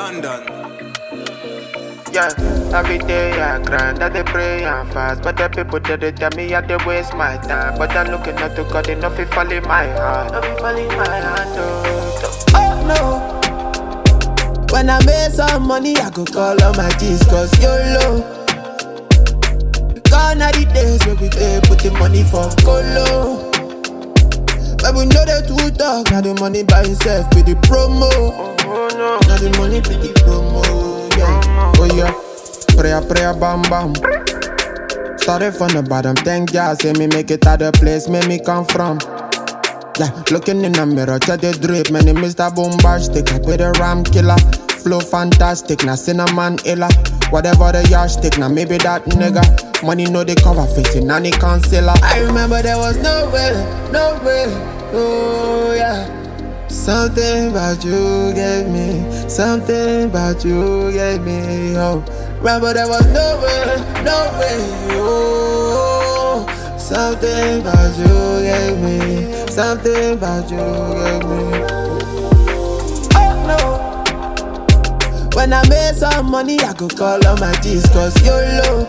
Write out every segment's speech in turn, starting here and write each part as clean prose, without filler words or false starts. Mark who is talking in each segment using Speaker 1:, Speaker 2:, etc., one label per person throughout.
Speaker 1: London.
Speaker 2: Yeah, every day I grind, I dey pray and fast. But the people they tell me I dey waste my time. But I'm looking up to God, enough it fall in my heart. Enough it fall in my heart, oh no. When I make some money, I go call on my G's, cause YOLO. Gone are the days where we dey put the money for colo. But we know they too talk, now the money by itself be the promo. Now the money be the promo, yeah. Oh yeah, prayer, bam bam. Started from the bottom, thank God, say me make it out the place, make me come from. Yeah, looking in the mirror, check the drip, man, it Mr. Bombastic, I put a ram killer. Flow fantastic, now cinnamon illa. Whatever the yardstick, now maybe that nigga. Money know they cover facing, and it concealer. I remember there was no way, oh yeah. Something about you gave me, something about you gave me, oh. Remember there was no way, oh. Something about you gave me, something about you gave me. Oh no. When I make some money, I go call on my G's, cause YOLO.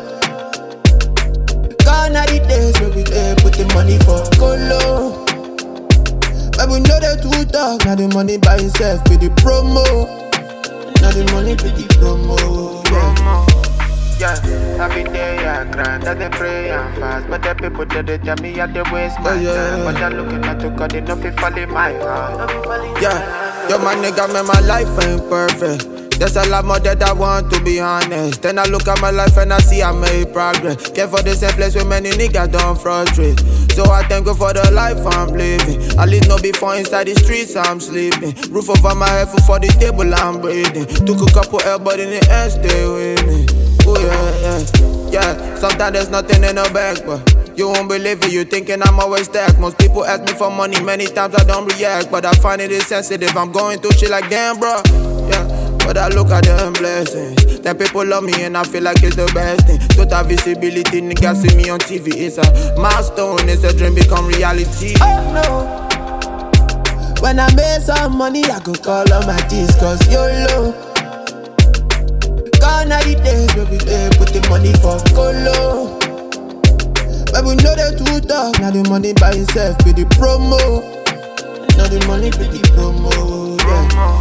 Speaker 2: Gone are the days where we dey put the money for colo. But we know they too talk, now the money by itself be the promo. Now the money be the promo, yeah. Yeah, every day I grind, I dey pray and fast. But the people they tell me I dey waste my time. But I'm looking up to God, enough it fall in my heart.
Speaker 3: Yeah, yo my nigga, man, my life ain't perfect. There's a lot more that I want, to be honest. Then I look at my life and I see I made progress. Care for the same place where many niggas don't frustrate. So I thank you for the life I'm living. At least no before inside the streets I'm sleeping. Roof over my head, food for the table I'm breathing. Took a couple L but in the end stay with me. Oh yeah. Sometimes there's nothing in the bank, but you won't believe it, you thinking I'm always stacked. Most people ask me for money, many times I don't react. But I find it insensitive, I'm going through shit like damn bro. Yeah. But I look at them blessings. Then people love me and I feel like it's the best thing. Total visibility, niggas see me on TV. It's a milestone, it's a dream become reality.
Speaker 2: Oh no. When I make some money, I go call on my G's, cause YOLO. Gone are the days where we dey put the money for colo. But we know they too talk, now the money by itself be the promo. Now the money be the promo, yeah.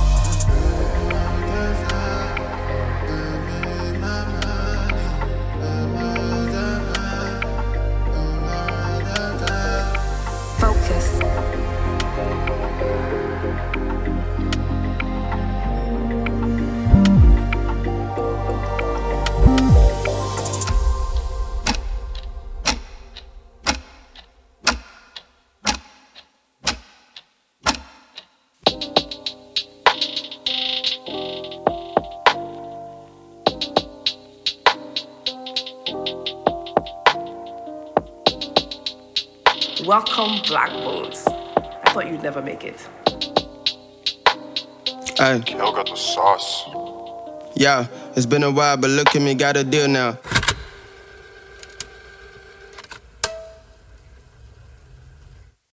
Speaker 4: Welcome, Black Bones. I thought you'd never make it.
Speaker 5: Ay.
Speaker 6: Kel got the sauce.
Speaker 5: Yeah, it's been a while, but look at me, got a deal now.